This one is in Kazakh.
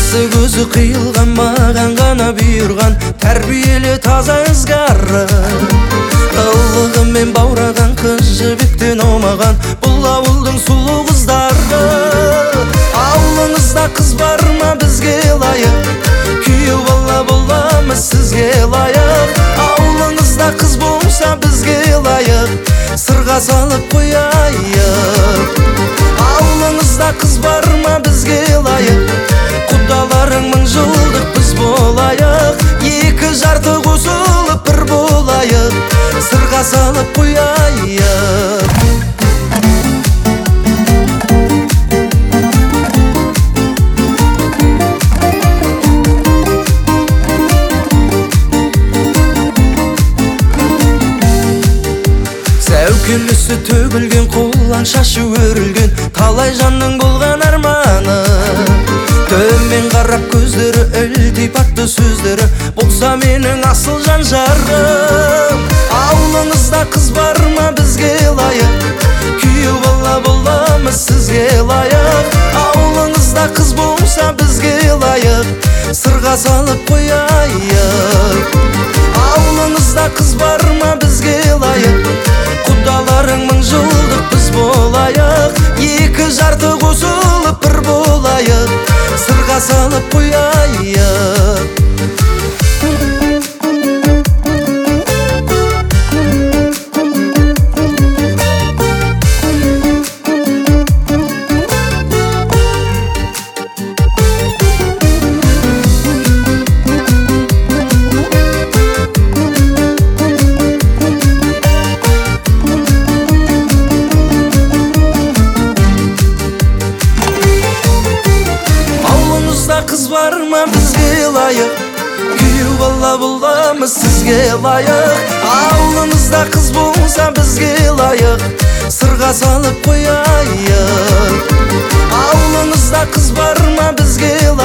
Қасы көзі қиылған маған ғана бұйырған тәрбиелі таза ызгары. Қылығымен баураған қыз жібектен аумаған бұл ауылдың сұлу қыздары. Ауылыңызда қыз бар ма бізге лайық? Күйеу бала боламыз сізге лайық. Ауылыңызда қыз болса бізге лайық, сырға салып қояйық. Ауылыңызда қыз бар ма бізге лайық? Құдаларың мың жылдық біз болайық. Екі жарты қосылып бір болайық, сырға салып қояйық. Сәукелесі төгілген, қолаң шашы өрілген, талай жанның болған арманы. Төмен қарап көздері ілтип атты сөздері, болса менің асыл жан жарым. Ауылыңызда қыз бар ма бізге лайық? Күйеу бала боламыз сізге лайық. Ауылыңызда қыз болса бізге лайық, сырға салып қояйық. Ауылыңызда қыз бар ма бізге лайық? Құдаларың мың жылдық біз болайық. Екі жарты қосылып бір болайық, сырға салып қояйық. Қыз бар ма бізге лайық? Күйеу бала боламыз сізге лайық. Ауылыңызда қыз болса бізге лайық, сырға салып қояйық. Ауылыңызда қыз бар ма бізге